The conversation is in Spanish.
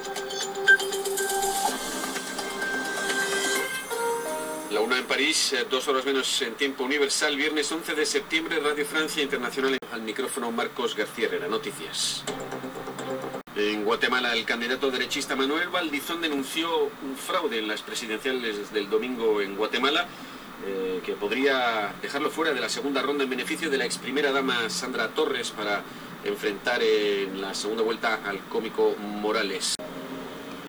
La 1 en París, 2 horas menos en tiempo universal, viernes 11 de septiembre, Radio Francia Internacional. Al micrófono Marcos García Herrera, noticias. En Guatemala, el candidato derechista Manuel Valdizón denunció un fraude en las presidenciales del domingo en Guatemala, que podría dejarlo fuera de la segunda ronda en beneficio de la ex primera dama Sandra Torres para enfrentar en la segunda vuelta al cómico Morales.